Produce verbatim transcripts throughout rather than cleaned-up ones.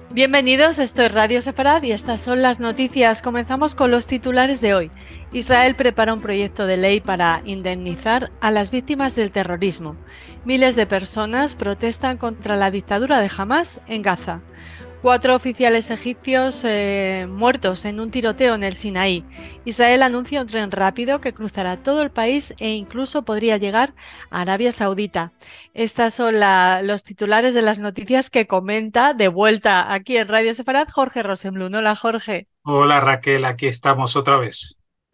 Bienvenidos, esto es Radio Sefarad y estas son las noticias. Comenzamos con los titulares de hoy. Israel prepara un proyecto de ley para indemnizar a las víctimas del terrorismo. Miles de personas protestan contra la dictadura de Hamás en Gaza. Cuatro oficiales egipcios eh, muertos en un tiroteo en el Sinaí. Israel anuncia un tren rápido que cruzará todo el país e incluso podría llegar a Arabia Saudita. Estas son la, los titulares de las noticias que comenta de vuelta aquí en Radio Sefarad Jorge Rosenblum. Hola, Jorge. Hola Raquel, aquí estamos otra vez.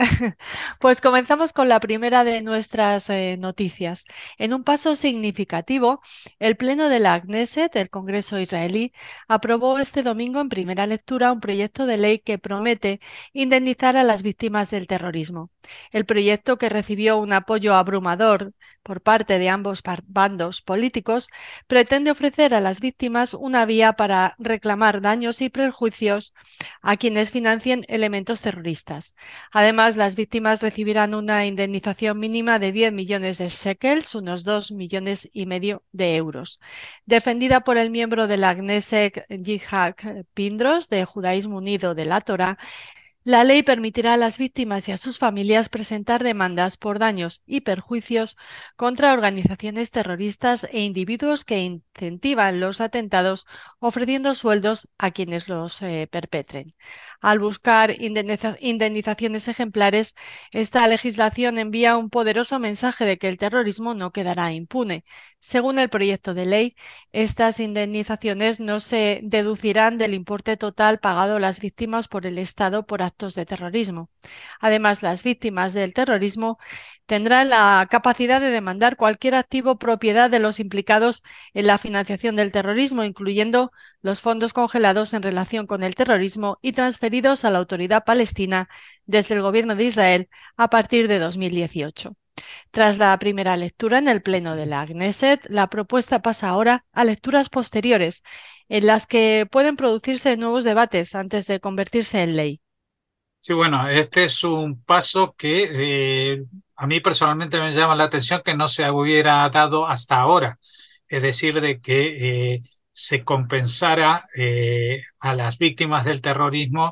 Pues comenzamos con la primera de nuestras eh, noticias. En un paso significativo, el Pleno de la Knesset, el Congreso israelí, aprobó este domingo en primera lectura un proyecto de ley que promete indemnizar a las víctimas del terrorismo. El proyecto, que recibió un apoyo abrumador por parte de ambos bandos políticos, pretende ofrecer a las víctimas una vía para reclamar daños y perjuicios a quienes financien elementos terroristas. Además, las víctimas recibirán una indemnización mínima de diez millones de shekels, unos dos millones y medio de euros. Defendida por el miembro de la Knesset Yitzhak Pindros, de Judaísmo Unido de la Torá, la ley permitirá a las víctimas y a sus familias presentar demandas por daños y perjuicios contra organizaciones terroristas e individuos que incentivan los atentados, ofreciendo sueldos a quienes los eh, perpetren. Al buscar indemniza indemnizaciones ejemplares, esta legislación envía un poderoso mensaje de que el terrorismo no quedará impune. Según el proyecto de ley, estas indemnizaciones no se deducirán del importe total pagado a las víctimas por el Estado por actos de terrorismo. Además, las víctimas del terrorismo tendrán la capacidad de demandar cualquier activo propiedad de los implicados en la financiación del terrorismo, incluyendo los fondos congelados en relación con el terrorismo y transferidos a la Autoridad Palestina desde el Gobierno de Israel a partir de dos mil dieciocho. Tras la primera lectura en el Pleno de la Knesset, la propuesta pasa ahora a lecturas posteriores, en las que pueden producirse nuevos debates antes de convertirse en ley. Sí, bueno, este es un paso que eh, a mí personalmente me llama la atención que no se hubiera dado hasta ahora. Es decir, de que eh, se compensara eh, a las víctimas del terrorismo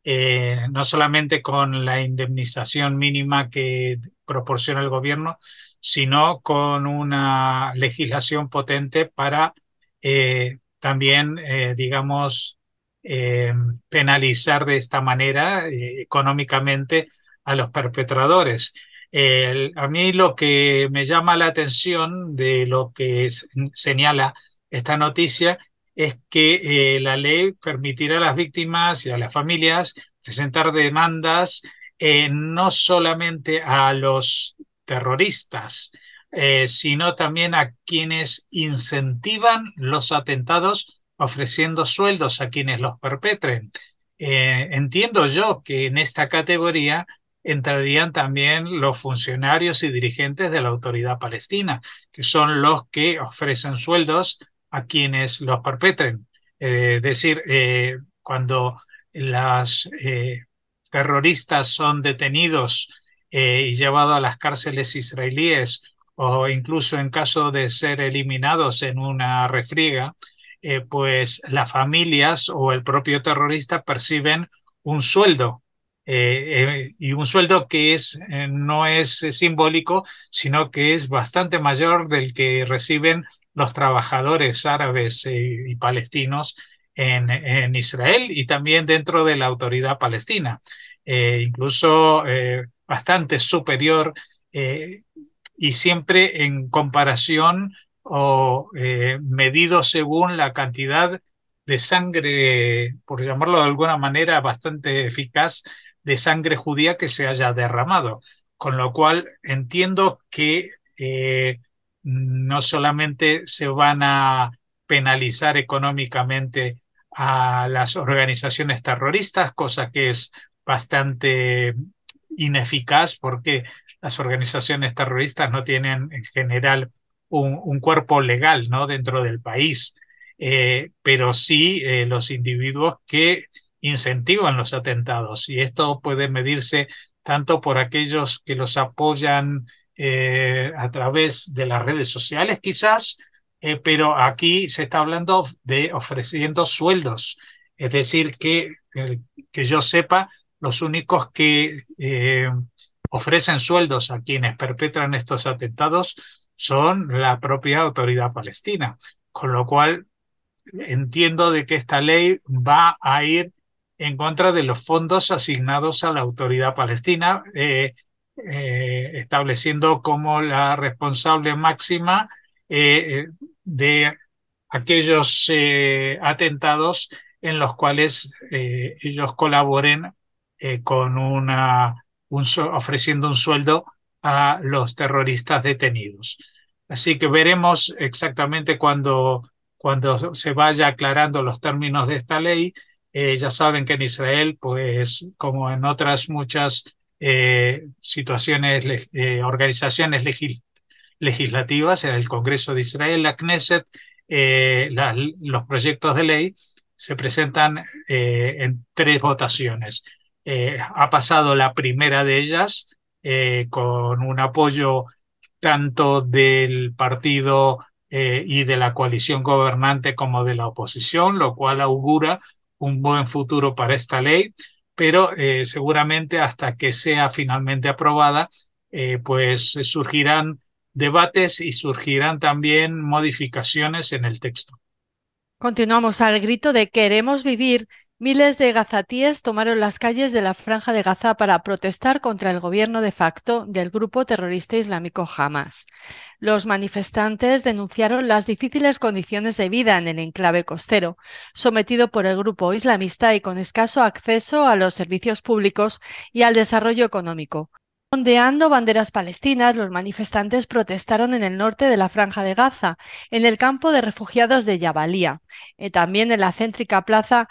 eh, no solamente con la indemnización mínima que proporciona el gobierno, sino con una legislación potente para eh, también, eh, digamos, eh, penalizar de esta manera eh, económicamente a los perpetradores. Eh, a mí lo que me llama la atención de lo que es, señala esta noticia es que eh, la ley permitirá a las víctimas y a las familias presentar demandas eh, no solamente a los terroristas, eh, sino también a quienes incentivan los atentados ofreciendo sueldos a quienes los perpetren. Eh, entiendo yo que en esta categoría entrarían también los funcionarios y dirigentes de la autoridad palestina, que son los que ofrecen sueldos a quienes los perpetren. Eh, es decir, eh, cuando las eh, terroristas son detenidos eh, y llevados a las cárceles israelíes o incluso en caso de ser eliminados en una refriega, eh, pues las familias o el propio terrorista perciben un sueldo eh, eh, y un sueldo que es, eh, no es eh, simbólico, sino que es bastante mayor del que reciben los trabajadores árabes eh, y palestinos en, en, Israel y también dentro de la autoridad palestina, eh, incluso eh, bastante superior eh, y siempre en comparación o eh, medido según la cantidad de sangre, por llamarlo de alguna manera bastante eficaz, de sangre judía que se haya derramado. Con lo cual entiendo que eh, no solamente se van a penalizar económicamente a las organizaciones terroristas, cosa que es bastante ineficaz porque las organizaciones terroristas no tienen en general un, un cuerpo legal, ¿no?, dentro del país, eh, pero sí eh, los individuos que incentivan los atentados. Y esto puede medirse tanto por aquellos que los apoyan eh, a través de las redes sociales, quizás, eh, pero aquí se está hablando de ofreciendo sueldos. Es decir, que, eh, que yo sepa, los únicos que eh, ofrecen sueldos a quienes perpetran estos atentados son la propia autoridad palestina, con lo cual entiendo de que esta ley va a ir en contra de los fondos asignados a la autoridad palestina, eh, eh, estableciendo como la responsable máxima eh, de aquellos eh, atentados en los cuales eh, ellos colaboren eh, con una, un, ofreciendo un sueldo a los terroristas detenidos. Así que veremos exactamente cuando, cuando se vaya aclarando los términos de esta ley. Eh, ya saben que en Israel, pues como en otras muchas eh, situaciones, eh, organizaciones legis legislativas, en el Congreso de Israel, la Knesset, eh, la, los proyectos de ley se presentan eh, en tres votaciones. Eh, ha pasado la primera de ellas eh, con un apoyo tanto del partido eh, y de la coalición gobernante como de la oposición, lo cual augura un buen futuro para esta ley, pero eh, seguramente hasta que sea finalmente aprobada, eh, pues surgirán debates y surgirán también modificaciones en el texto. Continuamos al grito de queremos vivir. Miles de gazatíes tomaron las calles de la Franja de Gaza para protestar contra el gobierno de facto del grupo terrorista islámico Hamas. Los manifestantes denunciaron las difíciles condiciones de vida en el enclave costero, sometido por el grupo islamista y con escaso acceso a los servicios públicos y al desarrollo económico. Ondeando banderas palestinas, los manifestantes protestaron en el norte de la Franja de Gaza, en el campo de refugiados de Jabalía, eh, también en la céntrica plaza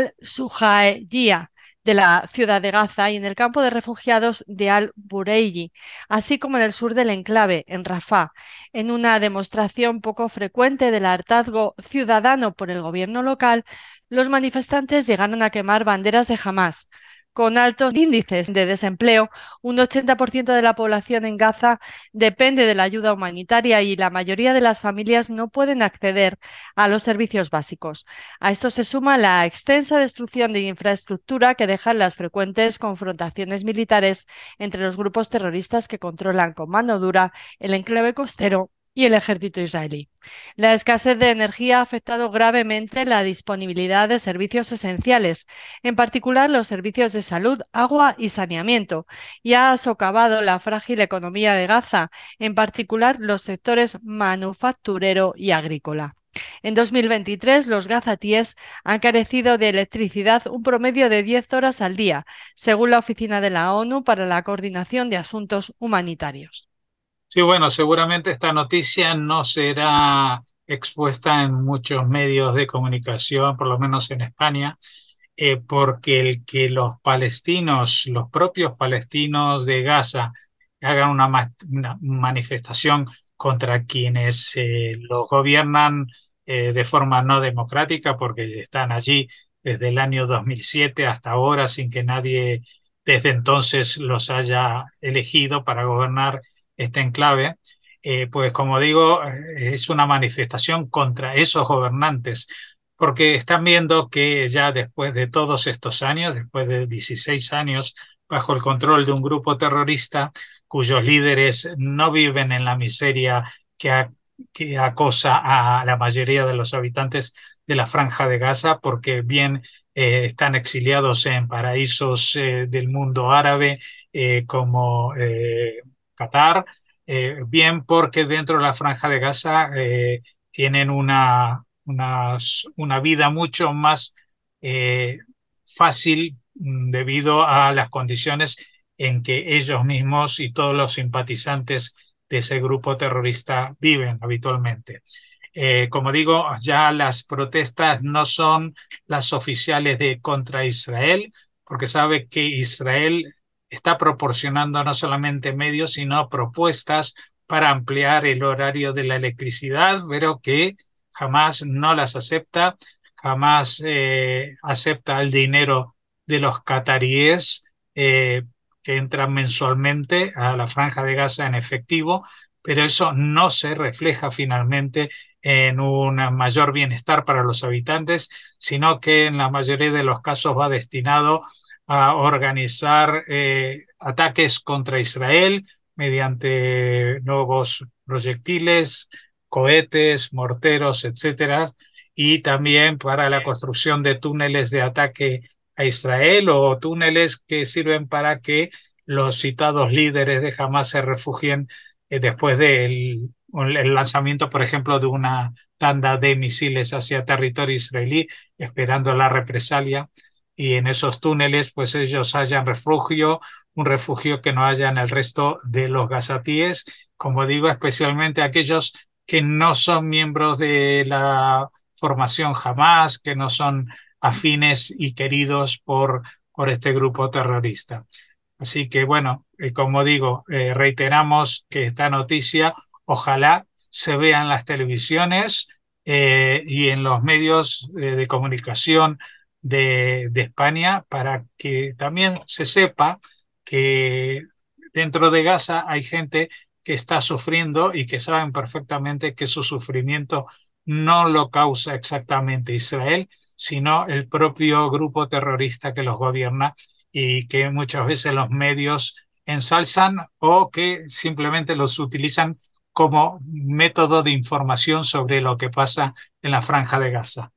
Al-Sujaiyya de la ciudad de Gaza y en el campo de refugiados de Al-Bureiji, así como en el sur del enclave, en Rafah, en una demostración poco frecuente del hartazgo ciudadano por el gobierno local. Los manifestantes llegaron a quemar banderas de Hamás. Con altos índices de desempleo, un ochenta por ciento de la población en Gaza depende de la ayuda humanitaria y la mayoría de las familias no pueden acceder a los servicios básicos. A esto se suma la extensa destrucción de infraestructura que dejan las frecuentes confrontaciones militares entre los grupos terroristas que controlan con mano dura el enclave costero y el ejército israelí. La escasez de energía ha afectado gravemente la disponibilidad de servicios esenciales, en particular los servicios de salud, agua y saneamiento, y ha socavado la frágil economía de Gaza, en particular los sectores manufacturero y agrícola. En dos mil veintitrés, los gazatíes han carecido de electricidad un promedio de diez horas al día, según la Oficina de la ONU para la Coordinación de Asuntos Humanitarios. Sí, bueno, seguramente esta noticia no será expuesta en muchos medios de comunicación, por lo menos en España, eh, porque el que los palestinos, los propios palestinos de Gaza, hagan una, ma una manifestación contra quienes eh, los gobiernan eh, de forma no democrática, porque están allí desde el año dos mil siete hasta ahora sin que nadie desde entonces los haya elegido para gobernar este enclave, eh, pues como digo, eh, es una manifestación contra esos gobernantes, porque están viendo que ya después de todos estos años, después de dieciséis años bajo el control de un grupo terrorista cuyos líderes no viven en la miseria que, a, que acosa a la mayoría de los habitantes de la Franja de Gaza, porque bien eh, están exiliados en paraísos eh, del mundo árabe eh, como eh, Qatar, eh, bien porque dentro de la Franja de Gaza eh, tienen una, una, una, vida mucho más eh, fácil debido a las condiciones en que ellos mismos y todos los simpatizantes de ese grupo terrorista viven habitualmente. Eh, como digo, ya las protestas no son las oficiales de contra Israel, porque sabe que Israel está proporcionando no solamente medios, sino propuestas para ampliar el horario de la electricidad, pero que jamás no las acepta, jamás eh, acepta el dinero de los cataríes eh, que entran mensualmente a la Franja de Gaza en efectivo, pero eso no se refleja finalmente en un mayor bienestar para los habitantes, sino que en la mayoría de los casos va destinado a organizar eh, ataques contra Israel mediante nuevos proyectiles, cohetes, morteros, etcétera, y también para la construcción de túneles de ataque a Israel o túneles que sirven para que los citados líderes de Hamas se refugien eh, después del el lanzamiento, por ejemplo, de una tanda de misiles hacia territorio israelí, esperando la represalia. Y en esos túneles, pues ellos hayan refugio, un refugio que no haya en el resto de los gazatíes, como digo, especialmente aquellos que no son miembros de la formación Hamas, que no son afines y queridos por, por este grupo terrorista. Así que bueno, eh, como digo, eh, reiteramos que esta noticia ojalá se vea en las televisiones eh, y en los medios eh, de comunicación de, de España para que también se sepa que dentro de Gaza hay gente que está sufriendo y que saben perfectamente que su sufrimiento no lo causa exactamente Israel, sino el propio grupo terrorista que los gobierna y que muchas veces los medios ensalzan o que simplemente los utilizan como método de información sobre lo que pasa en la Franja de Gaza.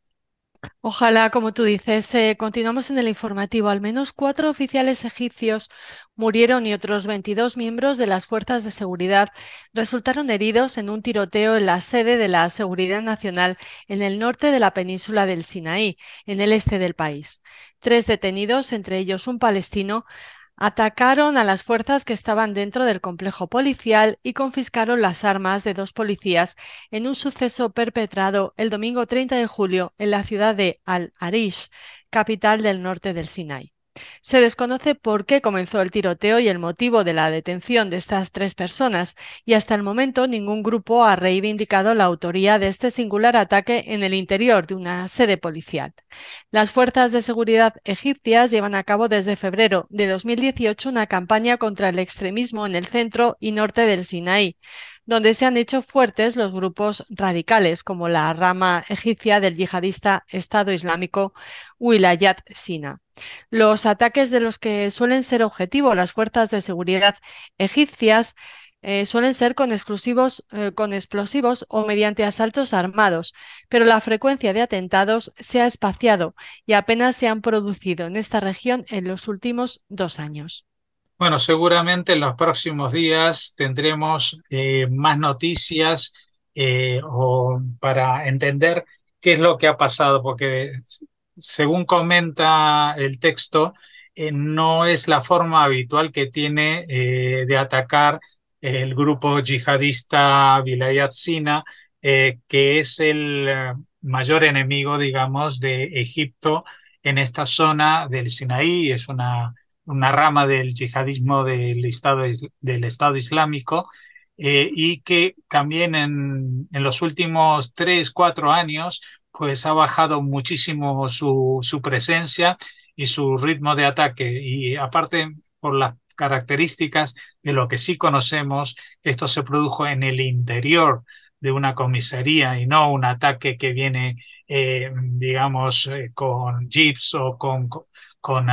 Ojalá, como tú dices, eh, continuamos en el informativo. Al menos cuatro oficiales egipcios murieron y otros veintidós miembros de las fuerzas de seguridad resultaron heridos en un tiroteo en la sede de la Seguridad Nacional en el norte de la península del Sinaí, en el este del país. Tres detenidos, entre ellos un palestino, atacaron a las fuerzas que estaban dentro del complejo policial y confiscaron las armas de dos policías en un suceso perpetrado el domingo treinta de julio en la ciudad de Al-Arish, capital del norte del Sinai. Se desconoce por qué comenzó el tiroteo y el motivo de la detención de estas tres personas, y hasta el momento ningún grupo ha reivindicado la autoría de este singular ataque en el interior de una sede policial. Las fuerzas de seguridad egipcias llevan a cabo desde febrero de dos mil dieciocho una campaña contra el extremismo en el centro y norte del Sinaí, donde se han hecho fuertes los grupos radicales, como la rama egipcia del yihadista Estado Islámico Wilayat Sina. Los ataques de los que suelen ser objetivo las fuerzas de seguridad egipcias eh, suelen ser con, exclusivos, eh, con explosivos o mediante asaltos armados, pero la frecuencia de atentados se ha espaciado y apenas se han producido en esta región en los últimos dos años. Bueno, seguramente en los próximos días tendremos eh, más noticias eh, o para entender qué es lo que ha pasado, porque según comenta el texto, eh, no es la forma habitual que tiene eh, de atacar el grupo yihadista Vilayat Sina, eh, que es el eh, mayor enemigo, digamos, de Egipto en esta zona del Sinaí. Es una una rama del yihadismo del Estado, del Estado Islámico, eh, y que también en, en, los últimos tres, cuatro años, pues ha bajado muchísimo su, su presencia y su ritmo de ataque. Y aparte, por las características de lo que sí conocemos, esto se produjo en el interior de una comisaría y no un ataque que viene, eh, digamos, eh, con jeeps o con, con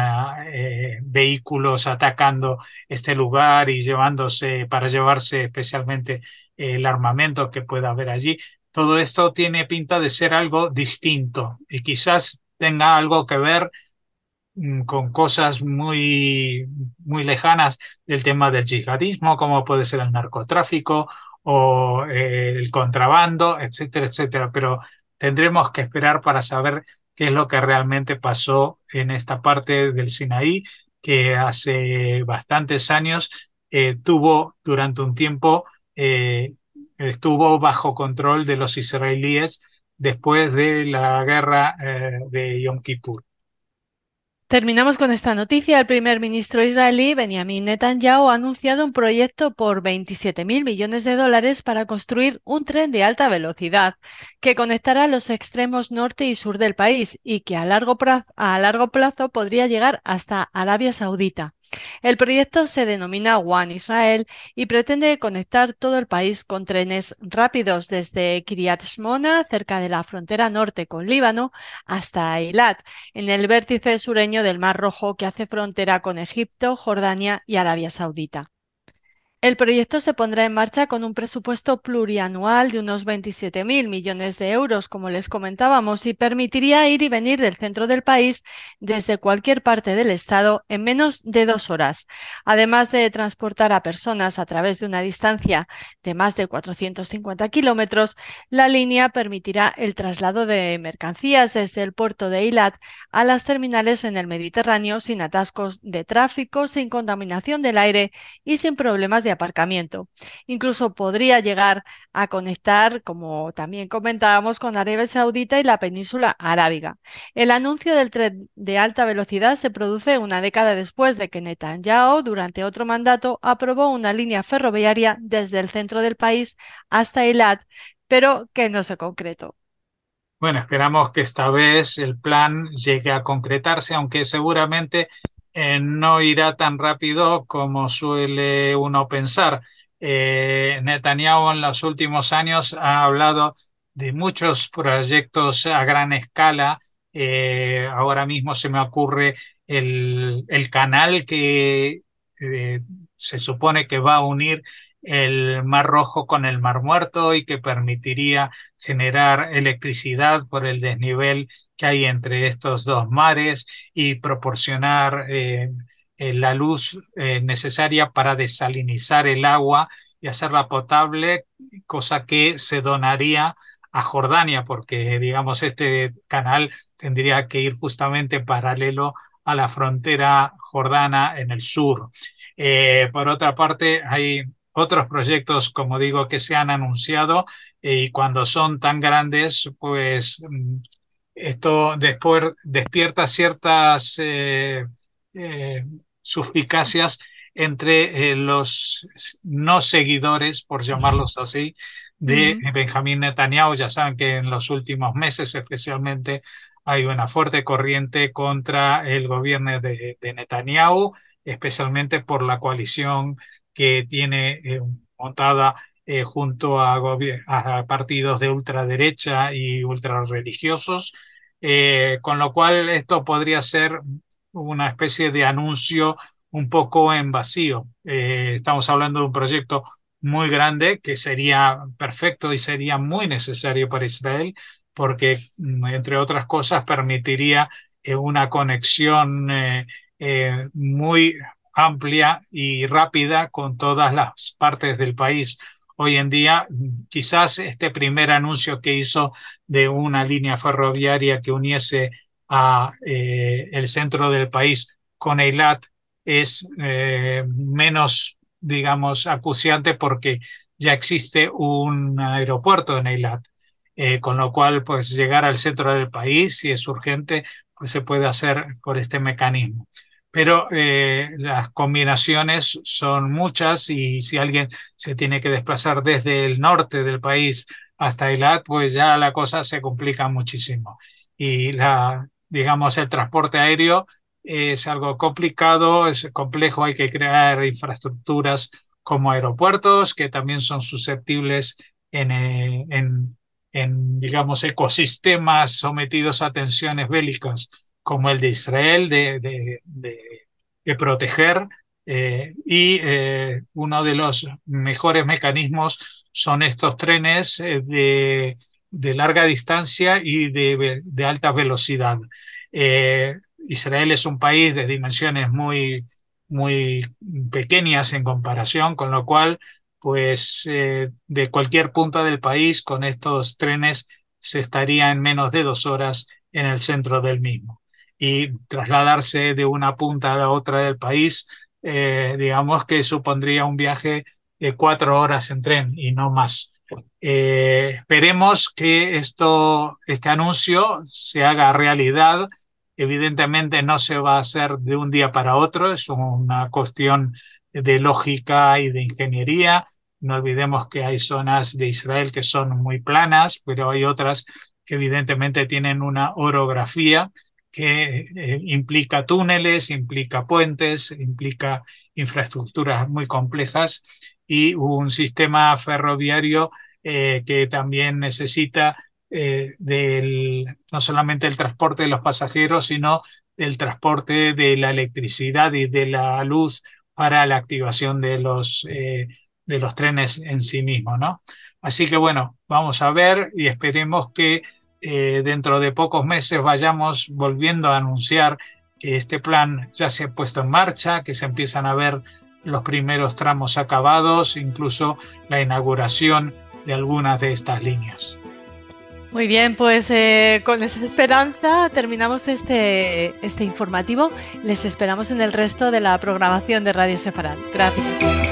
eh, vehículos atacando este lugar y llevándose, para llevarse especialmente el armamento que pueda haber allí. Todo esto tiene pinta de ser algo distinto y quizás tenga algo que ver con cosas muy, muy lejanas del tema del yihadismo, como puede ser el narcotráfico o eh, el contrabando, etcétera, etcétera. Pero tendremos que esperar para saber qué es lo que realmente pasó en esta parte del Sinaí, que hace bastantes años eh, tuvo durante un tiempo, eh, estuvo bajo control de los israelíes después de la guerra eh, de Yom Kippur. Terminamos con esta noticia. El primer ministro israelí, Benjamin Netanyahu, ha anunciado un proyecto por veintisiete mil millones de dólares para construir un tren de alta velocidad que conectará los extremos norte y sur del país y que a largo plazo, a largo plazo podría llegar hasta Arabia Saudita. El proyecto se denomina One Israel y pretende conectar todo el país con trenes rápidos desde Kiryat Shmona, cerca de la frontera norte con Líbano, hasta Eilat, en el vértice sureño del Mar Rojo que hace frontera con Egipto, Jordania y Arabia Saudita. El proyecto se pondrá en marcha con un presupuesto plurianual de unos veintisiete mil millones de euros, como les comentábamos, y permitiría ir y venir del centro del país desde cualquier parte del estado en menos de dos horas. Además de transportar a personas a través de una distancia de más de cuatrocientos cincuenta kilómetros, la línea permitirá el traslado de mercancías desde el puerto de Eilat a las terminales en el Mediterráneo sin atascos de tráfico, sin contaminación del aire y sin problemas de aparcamiento. Incluso podría llegar a conectar, como también comentábamos, con Arabia Saudita y la península arábiga. El anuncio del tren de alta velocidad se produce una década después de que Netanyahu, durante otro mandato, aprobó una línea ferroviaria desde el centro del país hasta Eilat, pero que no se concretó. Bueno, esperamos que esta vez el plan llegue a concretarse, aunque seguramente eh, no irá tan rápido como suele uno pensar. Eh, Netanyahu en los últimos años ha hablado de muchos proyectos a gran escala. Eh, ahora mismo se me ocurre el, el canal que eh, se supone que va a unir el Mar Rojo con el Mar Muerto y que permitiría generar electricidad por el desnivel que hay entre estos dos mares y proporcionar eh, eh, la luz eh, necesaria para desalinizar el agua y hacerla potable, cosa que se donaría a Jordania, porque digamos este canal tendría que ir justamente paralelo a la frontera jordana en el sur. Eh, por otra parte, hay otros proyectos, como digo, que se han anunciado eh, y cuando son tan grandes, pues mm, esto después despierta ciertas eh, eh, suspicacias entre eh, los no seguidores, por llamarlos así, de Ujú. Benjamín Netanyahu. Ya saben que en los últimos meses especialmente hay una fuerte corriente contra el gobierno de, de Netanyahu, especialmente por la coalición que tiene eh, montada eh, junto a, a, partidos de ultraderecha y ultrarreligiosos, eh, con lo cual esto podría ser una especie de anuncio un poco en vacío. Eh, estamos hablando de un proyecto muy grande que sería perfecto y sería muy necesario para Israel porque, entre otras cosas, permitiría eh, una conexión eh, eh, muy amplia y rápida con todas las partes del país. Hoy en día, quizás este primer anuncio que hizo de una línea ferroviaria que uniese a eh, el centro del país con Eilat es eh, menos, digamos, acuciante porque ya existe un aeropuerto en Eilat, eh, con lo cual, pues llegar al centro del país, si es urgente, pues se puede hacer por este mecanismo. Pero eh, las combinaciones son muchas y si alguien se tiene que desplazar desde el norte del país hasta Eilat, pues ya la cosa se complica muchísimo. Y la, digamos, el transporte aéreo es algo complicado, es complejo, hay que crear infraestructuras como aeropuertos que también son susceptibles en, eh, en, en digamos, ecosistemas sometidos a tensiones bélicas como el de Israel, de, de, de, de proteger. Eh, y eh, uno de los mejores mecanismos son estos trenes eh, de, de, larga distancia y de, de alta velocidad. Eh, Israel es un país de dimensiones muy, muy pequeñas en comparación, con lo cual, pues eh, de cualquier punta del país con estos trenes se estaría en menos de dos horas en el centro del mismo. Y trasladarse de una punta a la otra del país, eh, digamos que supondría un viaje de cuatro horas en tren y no más. Eh, esperemos que esto, este anuncio se haga realidad. Evidentemente no se va a hacer de un día para otro, es una cuestión de lógica y de ingeniería. No olvidemos que hay zonas de Israel que son muy planas, pero hay otras que evidentemente tienen una orografía que eh, implica túneles, implica puentes, implica infraestructuras muy complejas y un sistema ferroviario eh, que también necesita eh, del, no solamente el transporte de los pasajeros, sino el transporte de la electricidad y de la luz para la activación de los, eh, de los trenes en sí mismos, ¿no? Así que bueno, vamos a ver y esperemos que eh, dentro de pocos meses vayamos volviendo a anunciar que este plan ya se ha puesto en marcha, que se empiezan a ver los primeros tramos acabados, incluso la inauguración de algunas de estas líneas. Muy bien, pues eh, con esa esperanza terminamos este, este informativo. Les esperamos en el resto de la programación de Radio Sefarad. Gracias.